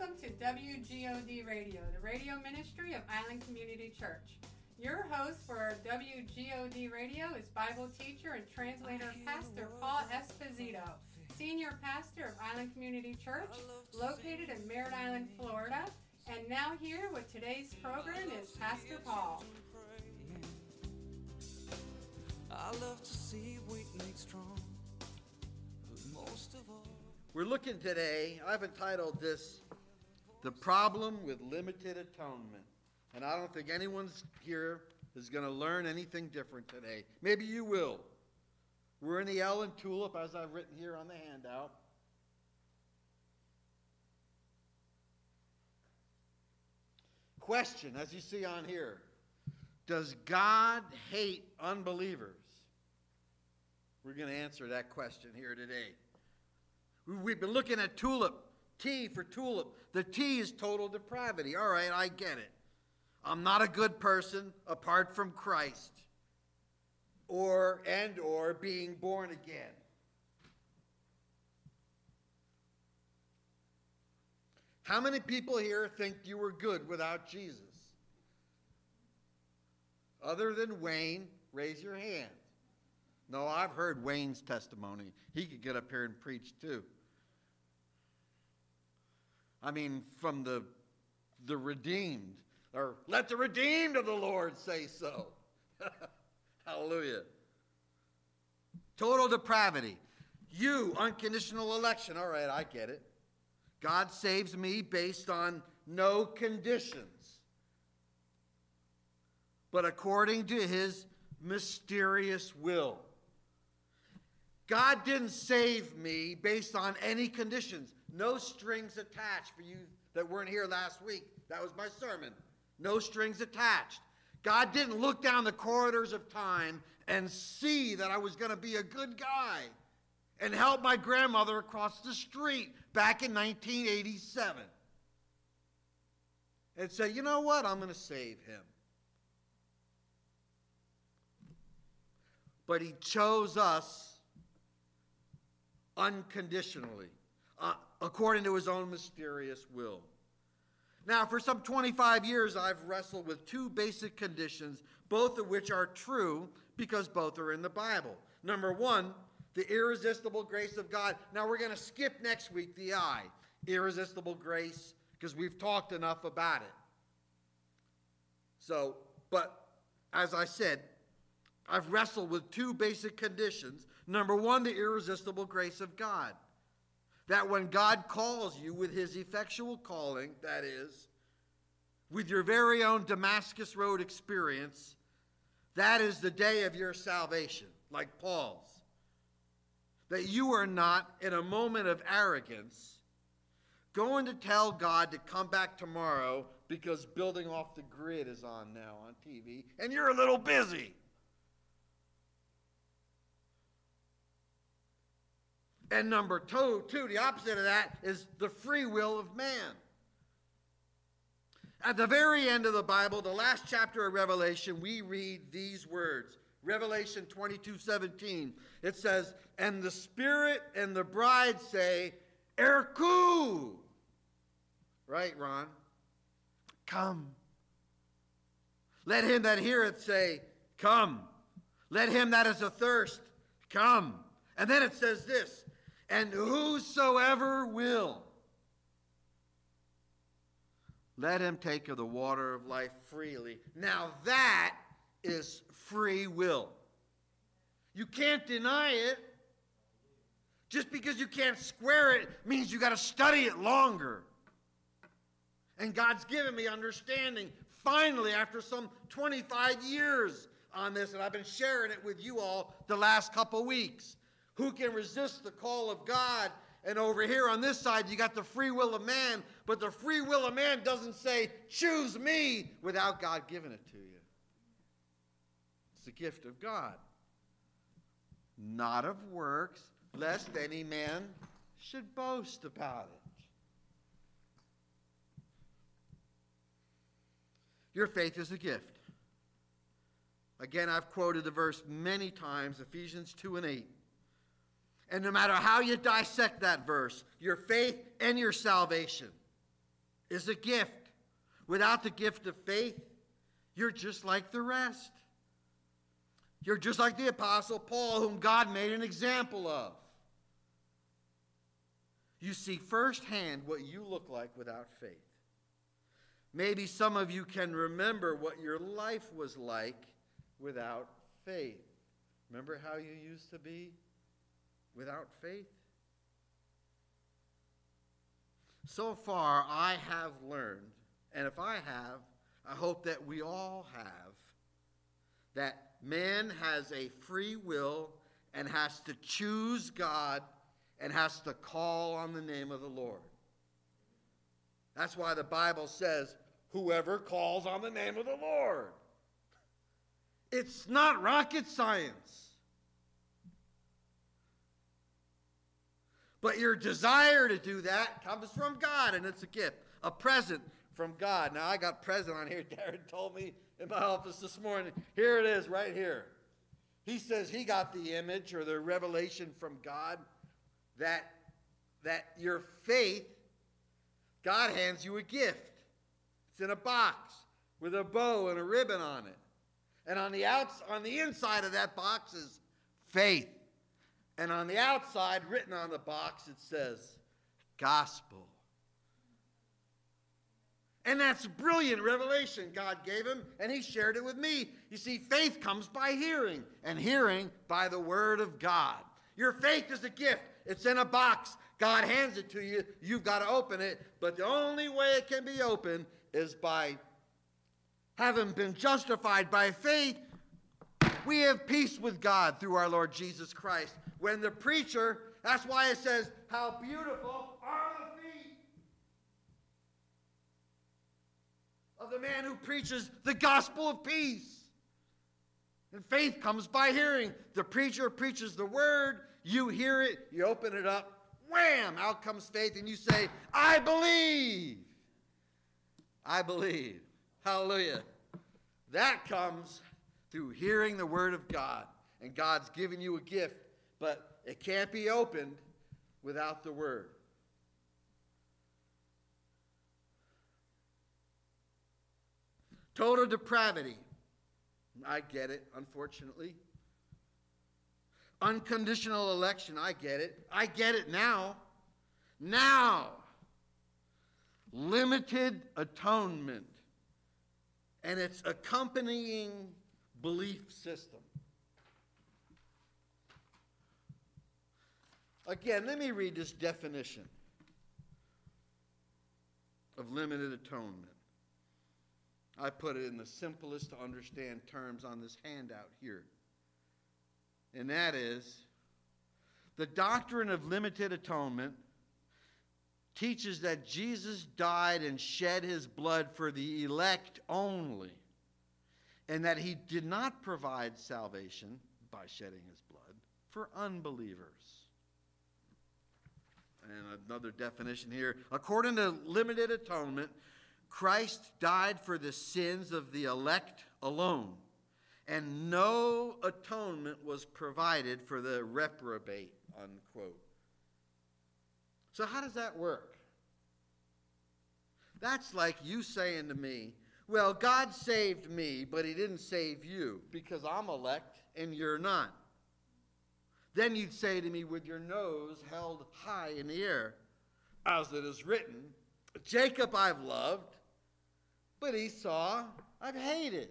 Welcome to WGOD Radio, the radio ministry of Island Community Church. Your host for WGOD Radio is Bible teacher and translator Pastor Paul Esposito, senior pastor of Island Community Church, located in Merritt Island, Florida. And now here with today's program is Pastor Paul. I love to see weak make strong, but most of all. We're looking today, I've entitled this, The Problem with Limited Atonement. And I don't think anyone here is going to learn anything different today. Maybe you will. We're in the Ellen Tulip, as I've written here on the handout. Question, as you see on here, does God hate unbelievers? We're going to answer that question here today. We've been looking at tulip, T for tulip. The T is total depravity. All right, I get it. I'm not a good person apart from Christ or being born again. How many people here think you were good without Jesus? Other than Wayne, raise your hand. No, I've heard Wayne's testimony. He could get up here and preach too. I mean, from the redeemed, or let the redeemed of the Lord say so. Hallelujah. Total depravity. You, unconditional election. All right, I get it. God saves me based on no conditions, but according to his mysterious will. God didn't save me based on any conditions. No strings attached for you that weren't here last week. That was my sermon. No strings attached. God didn't look down the corridors of time and see that I was going to be a good guy and help my grandmother across the street back in 1987. And say, you know what? I'm going to save him. But he chose us unconditionally, according to his own mysterious will. Now, for some 25 years, I've wrestled with two basic conditions, both of which are true because both are in the Bible. Number one, the irresistible grace of God. Now, we're going to skip next week the I, irresistible grace, because we've talked enough about it. So, but as I said, I've wrestled with two basic conditions. Number one, the irresistible grace of God. That when God calls you with his effectual calling, that is, with your very own Damascus Road experience, that is the day of your salvation, like Paul's. That you are not, in a moment of arrogance, going to tell God to come back tomorrow because Building Off the Grid is on now on TV, and you're a little busy. And number two, the opposite of that is the free will of man. At the very end of the Bible, the last chapter of Revelation, we read these words. Revelation 22:17. It says, and the Spirit and the bride say, Erku. Right, Ron? Come. Let him that heareth say, come. Let him that is athirst, come. And then it says this, and whosoever will, let him take of the water of life freely. Now that is free will. You can't deny it. Just because you can't square it means you got to study it longer. And God's given me understanding, finally, after some 25 years on this, and I've been sharing it with you all the last couple weeks. Who can resist the call of God? And over here on this side, you got the free will of man. But the free will of man doesn't say, choose me, without God giving it to you. It's the gift of God. Not of works, lest any man should boast about it. Your faith is a gift. Again, I've quoted the verse many times, Ephesians 2:8. And no matter how you dissect that verse, your faith and your salvation is a gift. Without the gift of faith, you're just like the rest. You're just like the Apostle Paul, whom God made an example of. You see firsthand what you look like without faith. Maybe some of you can remember what your life was like without faith. Remember how you used to be without faith? So far, I have learned, and if I have, I hope that we all have, that man has a free will and has to choose God and has to call on the name of the Lord. That's why the Bible says, whoever calls on the name of the Lord. It's not rocket science. But your desire to do that comes from God, and it's a gift, a present from God. Now, I got present on here. Darren told me in my office this morning. Here it is, right here. He says he got the image or the revelation from God that your faith, God hands you a gift. It's in a box with a bow and a ribbon on it. And on the inside of that box is faith. And on the outside, written on the box, it says gospel. And that's brilliant revelation God gave him, and he shared it with me. You see, faith comes by hearing, and hearing by the word of God. Your faith is a gift. It's in a box. God hands it to you. You've got to open it. But the only way it can be opened is by having been justified by faith. We have peace with God through our Lord Jesus Christ. When the preacher, that's why it says, how beautiful are the feet of the man who preaches the gospel of peace. And faith comes by hearing. The preacher preaches the word. You hear it. You open it up. Wham! Out comes faith. And you say, I believe. I believe. Hallelujah. That comes through hearing the word of God. And God's given you a gift. But it can't be opened without the word. Total depravity. I get it, unfortunately. Unconditional election. I get it. I get it now. Now. Limited atonement and its accompanying belief system. Again, let me read this definition of limited atonement. I put it in the simplest to understand terms on this handout here. And that is, the doctrine of limited atonement teaches that Jesus died and shed his blood for the elect only, and that he did not provide salvation by shedding his blood for unbelievers. And another definition here. According to limited atonement, Christ died for the sins of the elect alone, and no atonement was provided for the reprobate, unquote. So how does that work? That's like you saying to me, well, God saved me, but he didn't save you because I'm elect and you're not. Then you'd say to me with your nose held high in the air, as it is written, Jacob I've loved, but Esau I've hated.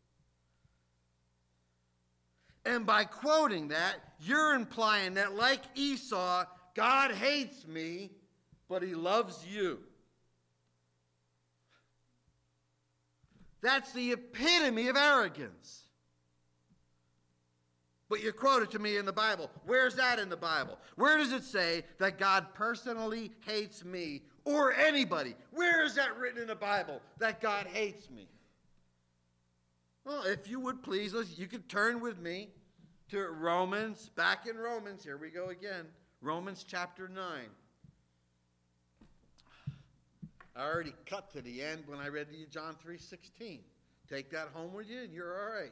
And by quoting that, you're implying that like Esau, God hates me, but he loves you. That's the epitome of arrogance. But you quote it to me in the Bible. Where's that in the Bible? Where does it say that God personally hates me or anybody? Where is that written in the Bible that God hates me? Well, if you would please, you could turn with me to Romans, back in Romans. Here we go again. Romans chapter 9. I already cut to the end when I read to you John 3:16. Take that home with you and you're all right.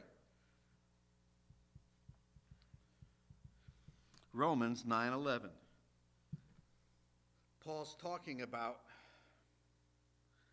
Romans 9:11. Paul's talking about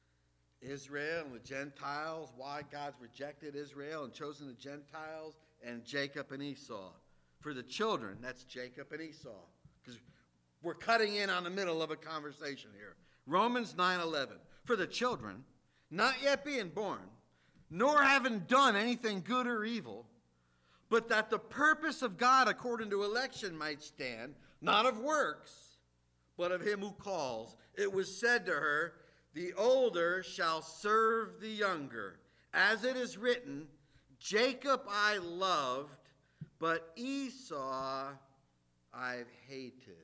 Israel and the Gentiles, why God's rejected Israel and chosen the Gentiles, and Jacob and Esau. For the children, that's Jacob and Esau. Because we're cutting in on the middle of a conversation here. Romans 9:11. For the children, not yet being born, nor having done anything good or evil, but that the purpose of God according to election might stand, not of works, but of him who calls. It was said to her, the older shall serve the younger. As it is written, Jacob I loved, but Esau I've hated.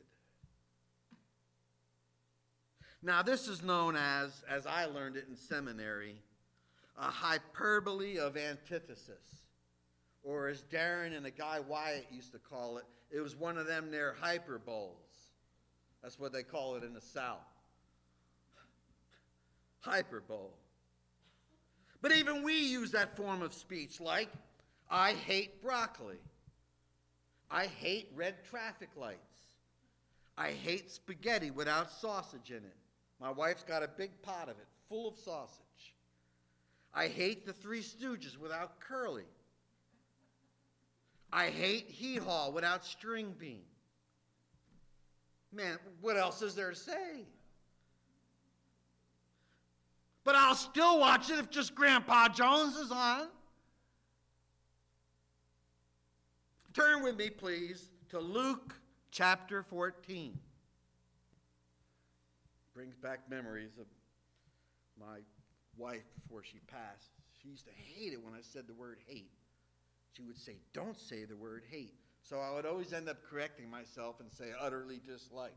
Now this is known as I learned it in seminary, a hyperbole of antithesis. Or as Darren and a guy Wyatt used to call it, it was one of them there hyperboles. That's what they call it in the South. Hyperbole. But even we use that form of speech, like, I hate broccoli. I hate red traffic lights. I hate spaghetti without sausage in it. My wife's got a big pot of it, full of sausage. I hate the Three Stooges without curly. I hate hee-haw without string bean. Man, what else is there to say? But I'll still watch it if just Grandpa Jones is on. Turn with me, please, to Luke chapter 14. Brings back memories of my wife before she passed. She used to hate it when I said the word hate. She would say, don't say the word hate. So I would always end up correcting myself and say utterly dislike.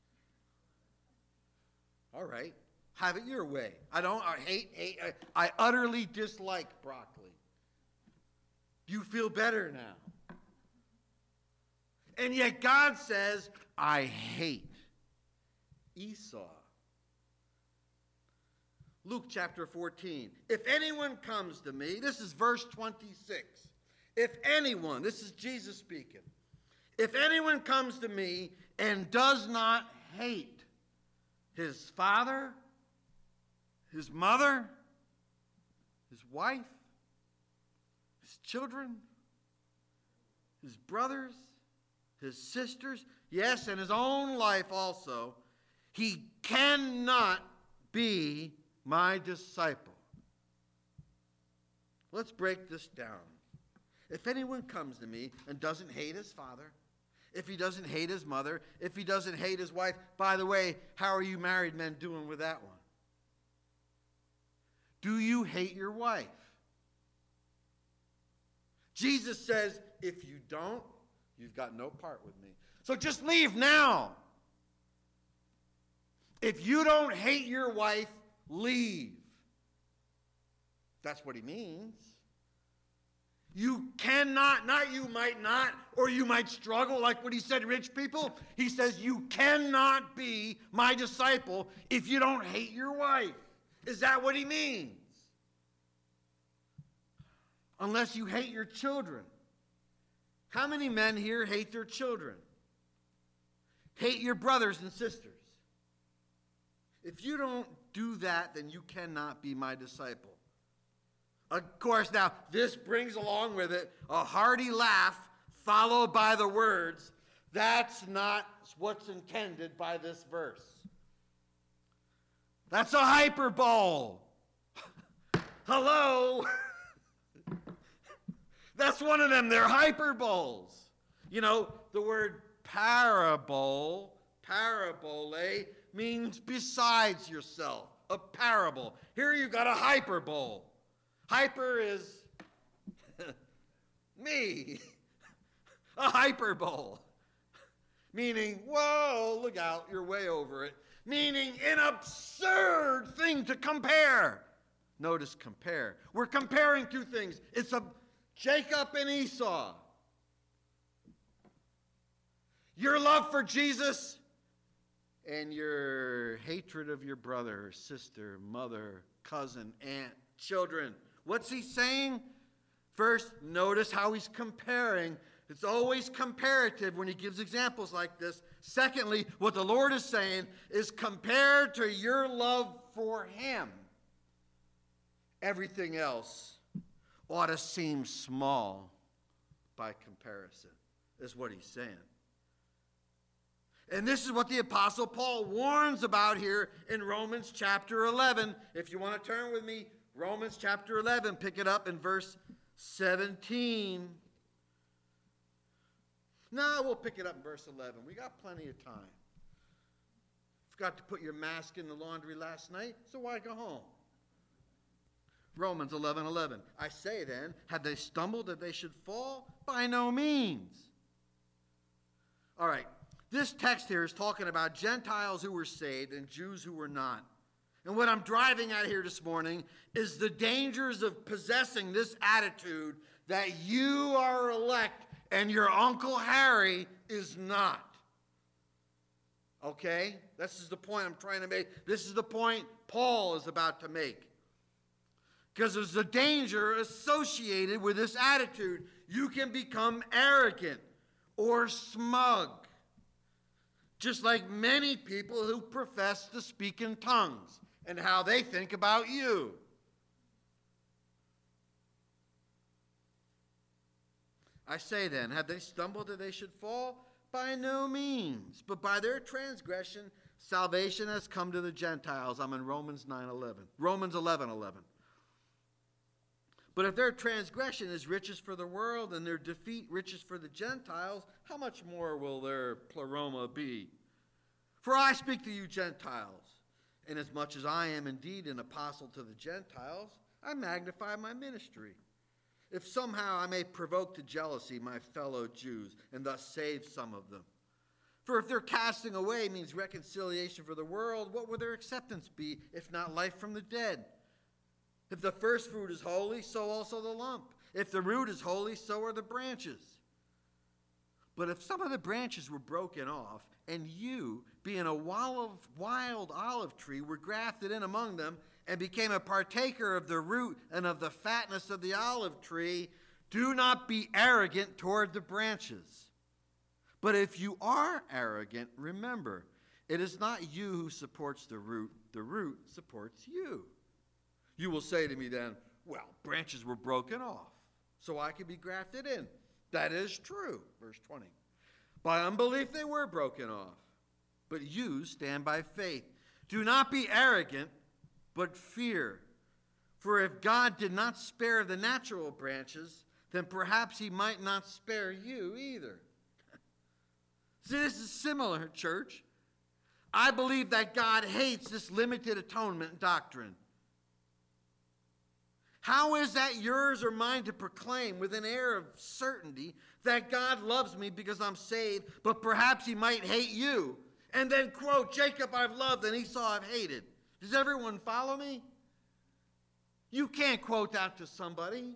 All right, have it your way. I utterly dislike broccoli. You feel better now. And yet God says, I hate Esau. Luke chapter 14. If anyone comes to me, this is verse 26. If anyone, this is Jesus speaking. If anyone comes to me and does not hate his father, his mother, his wife, his children, his brothers, his sisters, yes, and his own life also, he cannot be my disciple. Let's break this down. If anyone comes to me and doesn't hate his father, if he doesn't hate his mother, if he doesn't hate his wife, by the way, how are you married men doing with that one? Do you hate your wife? Jesus says, if you don't, you've got no part with me. So just leave now. If you don't hate your wife, leave. That's what he means. You cannot, not you might not, or you might struggle like what he said, rich people. He says you cannot be my disciple if you don't hate your wife. Is that what he means? Unless you hate your children. How many men here hate their children? Hate your brothers and sisters. If you don't do that, then you cannot be my disciple. Of course, now, this brings along with it a hearty laugh followed by the words, that's not what's intended by this verse. That's a hyperbole. Hello? That's one of them. They're hyperboles. You know, the word parabole means besides yourself, a parable. Here you've got a hyperbole. Hyper is me. A hyperbole. Meaning, whoa, look out, you're way over it. Meaning an absurd thing to compare. Notice compare. We're comparing two things. It's a Jacob and Esau. Your love for Jesus and your hatred of your brother, sister, mother, cousin, aunt, children. What's he saying? First, notice how he's comparing. It's always comparative when he gives examples like this. Secondly, what the Lord is saying is compared to your love for him. everything else ought to seem small by comparison, is what he's saying. And this is what the Apostle Paul warns about here in Romans chapter 11. If you want to turn with me, Romans chapter 11, pick it up in verse 17. No, we'll pick it up in verse 11. We got plenty of time. Forgot to put your mask in the laundry last night, so why go home? Romans 11:11. I say then, have they stumbled that they should fall? By no means. All right, this text here is talking about Gentiles who were saved and Jews who were not. And what I'm driving at here this morning is the dangers of possessing this attitude that you are elect and your Uncle Harry is not. Okay? This is the point I'm trying to make. This is the point Paul is about to make. Because there's a danger associated with this attitude. You can become arrogant or smug. Just like many people who profess to speak in tongues and how they think about you. I say then, have they stumbled that they should fall? By no means. But by their transgression, salvation has come to the Gentiles. I'm in Romans 9:11. Romans 11:11. But if their transgression is riches for the world and their defeat riches for the Gentiles, how much more will their pleroma be? For I speak to you Gentiles, inasmuch as I am indeed an apostle to the Gentiles, I magnify my ministry. If somehow I may provoke to jealousy my fellow Jews and thus save some of them. For if their casting away means reconciliation for the world, what would their acceptance be if not life from the dead? If the first fruit is holy, so also the lump. If the root is holy, so are the branches. But if some of the branches were broken off, and you, being a wild olive tree, were grafted in among them, and became a partaker of the root and of the fatness of the olive tree, do not be arrogant toward the branches. But if you are arrogant, remember, it is not you who supports the root supports you. You will say to me then, well, branches were broken off, so I could be grafted in. That is true. Verse 20. By unbelief they were broken off, but you stand by faith. Do not be arrogant, but fear. For if God did not spare the natural branches, then perhaps he might not spare you either. See, this is similar, church. I believe that God hates this limited atonement doctrine. How is that yours or mine to proclaim with an air of certainty that God loves me because I'm saved, but perhaps he might hate you? And then quote, Jacob I've loved and Esau I've hated. Does everyone follow me? You can't quote that to somebody.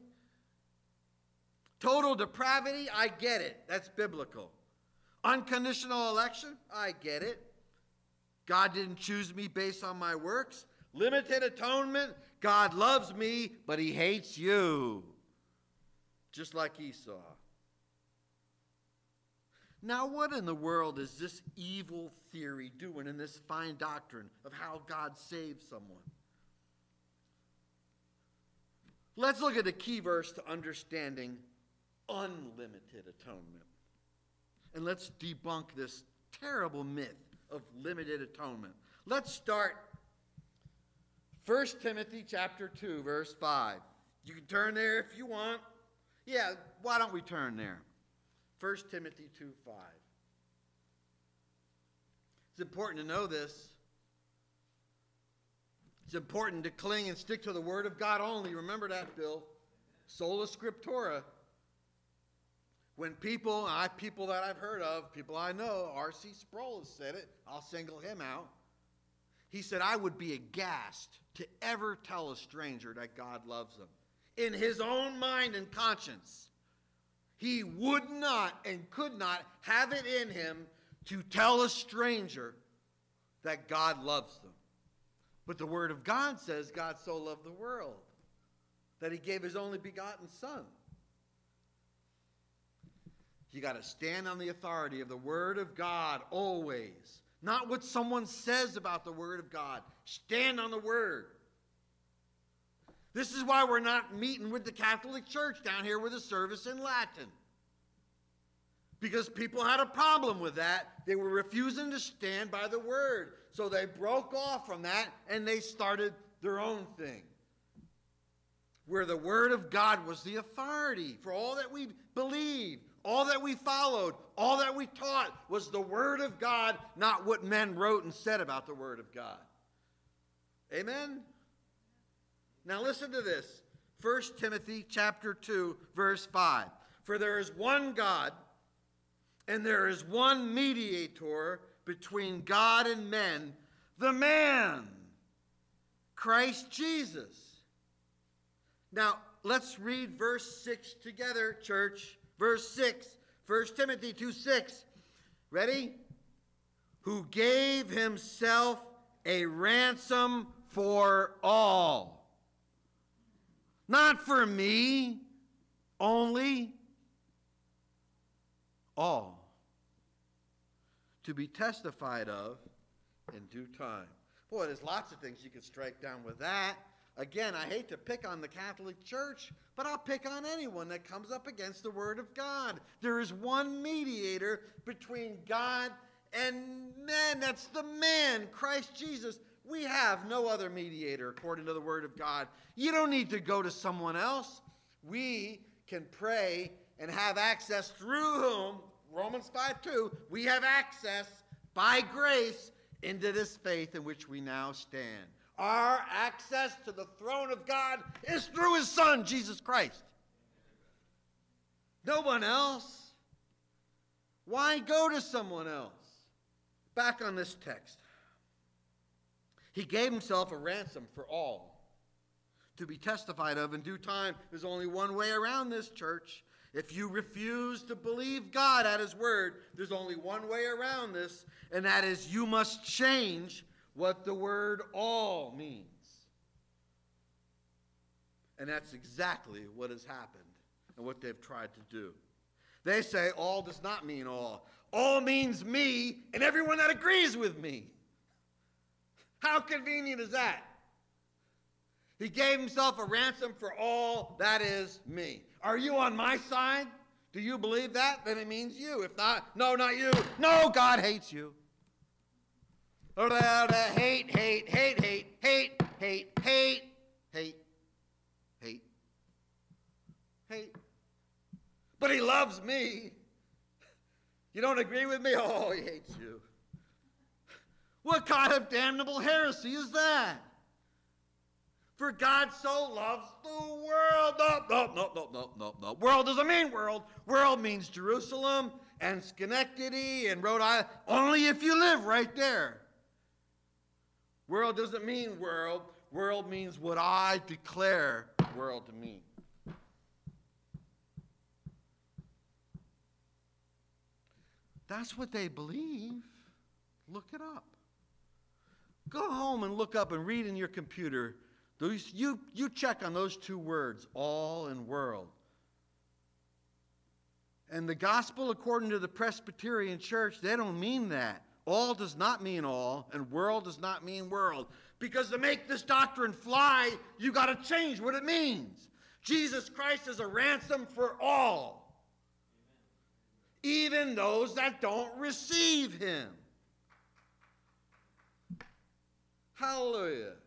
Total depravity, I get it. That's biblical. Unconditional election, I get it. God didn't choose me based on my works. Limited atonement, God loves me, but he hates you. Just like Esau. Now, what in the world is this evil theory doing in this fine doctrine of how God saves someone? Let's look at the key verse to understanding unlimited atonement. And let's debunk this terrible myth of limited atonement. Let's start 1 Timothy chapter 2, verse 5. You can turn there if you want. Yeah, why don't we turn there? 1 Timothy 2:5. It's important to know this. It's important to cling and stick to the Word of God only. Remember that, Bill. Sola Scriptura. When people that I've heard of, people I know, R.C. Sproul has said it. I'll single him out. He said, I would be aghast to ever tell a stranger that God loves them. In his own mind and conscience, he would not and could not have it in him to tell a stranger that God loves them. But the Word of God says God so loved the world that he gave his only begotten Son. You got to stand on the authority of the Word of God always. Not what someone says about the Word of God. Stand on the Word. This is why we're not meeting with the Catholic Church down here with a service in Latin. Because people had a problem with that. They were refusing to stand by the word. So they broke off from that and they started their own thing. Where the word of God was the authority for all that we believed, all that we followed, all that we taught was the word of God, not what men wrote and said about the word of God. Amen? Now listen to this. 1 Timothy chapter 2, verse 5. For there is one God, and there is one mediator between God and men, the man, Christ Jesus. Now, let's read verse 6 together, church. Verse 6, 1 Timothy 2:6. Ready? Who gave himself a ransom for all. Not for me only, all. To be testified of in due time. Boy, there's lots of things you could strike down with that. Again, I hate to pick on the Catholic Church, but I'll pick on anyone that comes up against the Word of God. There is one mediator between God and men. That's the man, Christ Jesus. We have no other mediator according to the Word of God. You don't need to go to someone else. We can pray and have access through whom, Romans 5:2, we have access by grace into this faith in which we now stand. Our access to the throne of God is through his Son, Jesus Christ. No one else. Why go to someone else? Back on this text. He gave himself a ransom for all, to be testified of in due time. There's only one way around this, church. If you refuse to believe God at his word, there's only one way around this, and that is you must change what the word all means. And that's exactly what has happened and what they've tried to do. They say all does not mean all. All means me and everyone that agrees with me. How convenient is that? He gave himself a ransom for all, that is me. Are you on my side? Do you believe that? Then it means you. If not, no, not you. No, God hates you. Hate, hate, hate, hate, hate, hate, hate, hate, hate, hate. But he loves me. You don't agree with me? Oh, he hates you. What kind of damnable heresy is that? For God so loves the world. No. World doesn't mean world. World means Jerusalem and Schenectady and Rhode Island. Only if you live right there. World doesn't mean world. World means what I declare world to mean. That's what they believe. Look it up. Go home and look up and read in your computer. You check on those two words, all and world. And the gospel, according to the Presbyterian Church, they don't mean that. All does not mean all, and world does not mean world. Because to make this doctrine fly, you got to change what it means. Jesus Christ is a ransom for all. Even those that don't receive him. Hallelujah.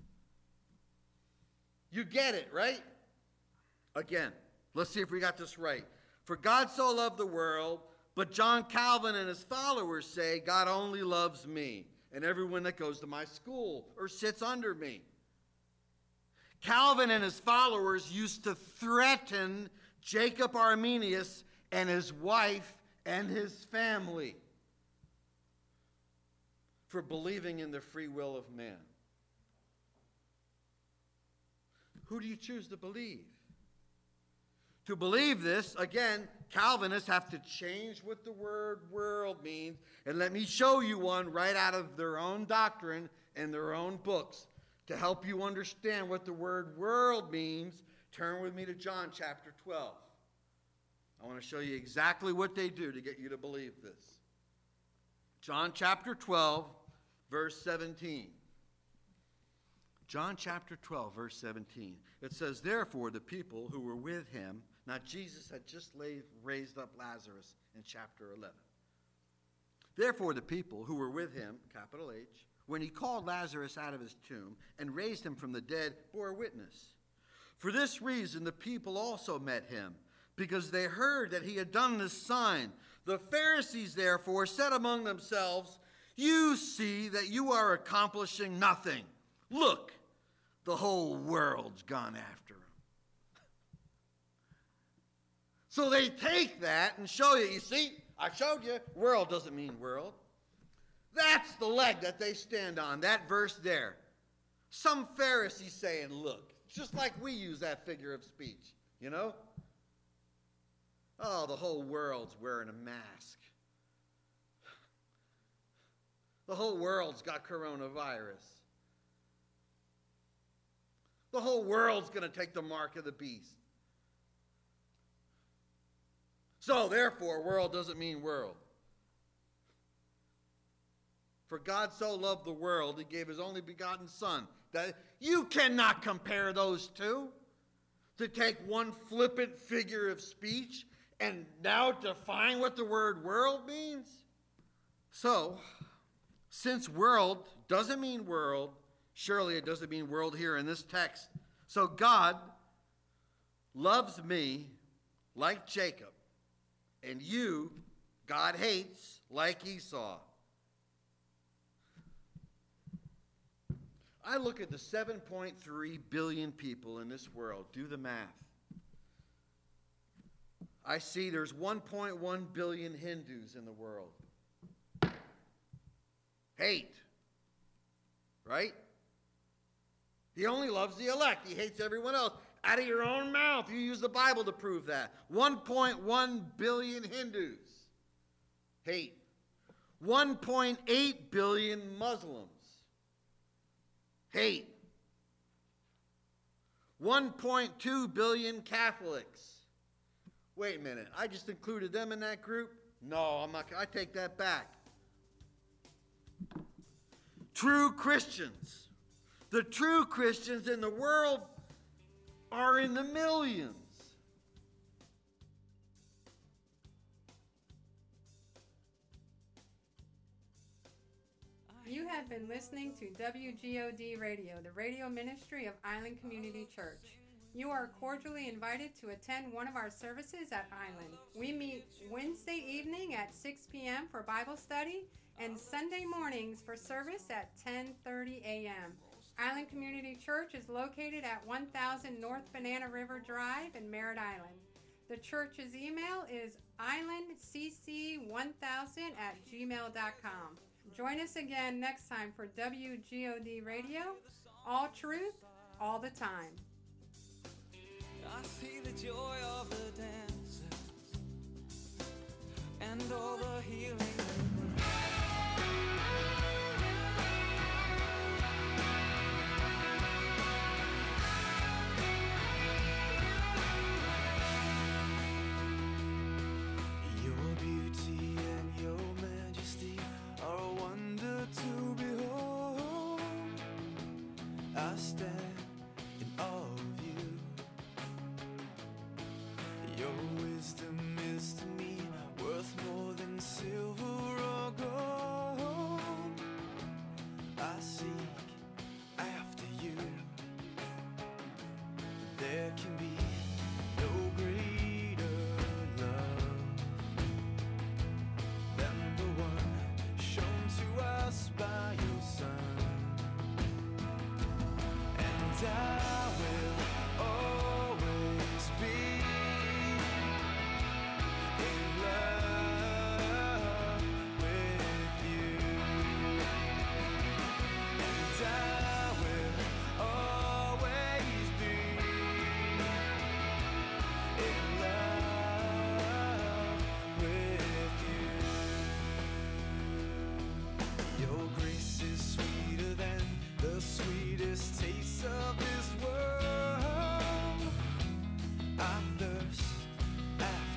You get it, right? Again, let's see if we got this right. For God so loved the world, but John Calvin and his followers say God only loves me and everyone that goes to my school or sits under me. Calvin and his followers used to threaten Jacob Arminius and his wife and his family for believing in the free will of man. Who do you choose to believe? To believe this, again, Calvinists have to change what the word world means. And let me show you one right out of their own doctrine and their own books to help you understand what the word world means. Turn with me to John chapter 12. I want to show you exactly what they do to get you to believe this. John chapter 12, verse 17. John chapter 12, verse 17. It says, therefore, the people who were with him, now Jesus had just raised up Lazarus in chapter 11. Therefore, the people who were with him, capital H, when he called Lazarus out of his tomb and raised him from the dead, bore witness. For this reason, the people also met him, because they heard that he had done this sign. The Pharisees, therefore, said among themselves, you see that you are accomplishing nothing. Look, the whole world's gone after him. So they take that and show you, you see, I showed you, world doesn't mean world. That's the leg that they stand on, that verse there. Some Pharisees saying, look, just like we use that figure of speech, you know? Oh, the whole world's wearing a mask. The whole world's got coronavirus. The whole world's going to take the mark of the beast. So, therefore, world doesn't mean world. For God so loved the world, he gave his only begotten Son. That you cannot compare those two. To take one flippant figure of speech and now define what the word world means. So, since world doesn't mean world, surely it doesn't mean world here in this text. So God loves me like Jacob, and you, God hates like Esau. I look at the 7.3 billion people in this world. Do the math. I see there's 1.1 billion Hindus in the world. Hate. Right? He only loves the elect. He hates everyone else. Out of your own mouth, you use the Bible to prove that. 1.1 billion Hindus. Hate. 1.8 billion Muslims. Hate. 1.2 billion Catholics. Wait a minute, I just included them in that group? No, I'm not. I take that back. True Christians. The true Christians in the world are in the millions. You have been listening to WGOD Radio, the radio ministry of Island Community Church. You are cordially invited to attend one of our services at Island. We meet Wednesday evening at 6 p.m. for Bible study and Sunday mornings for service at 10:30 a.m. Island Community Church is located at 1000 North Banana River Drive in Merritt Island. The church's email is islandcc1000@gmail.com. Join us again next time for WGOD Radio, all truth, all the time. I see the joy of the dancers and all the healing. Your beauty and your majesty are a wonder to behold. I stand in awe of you. Your wisdom is to me worth more than silver or gold. I seek after you. There can be no greater love than the one shown to us by your Son. And I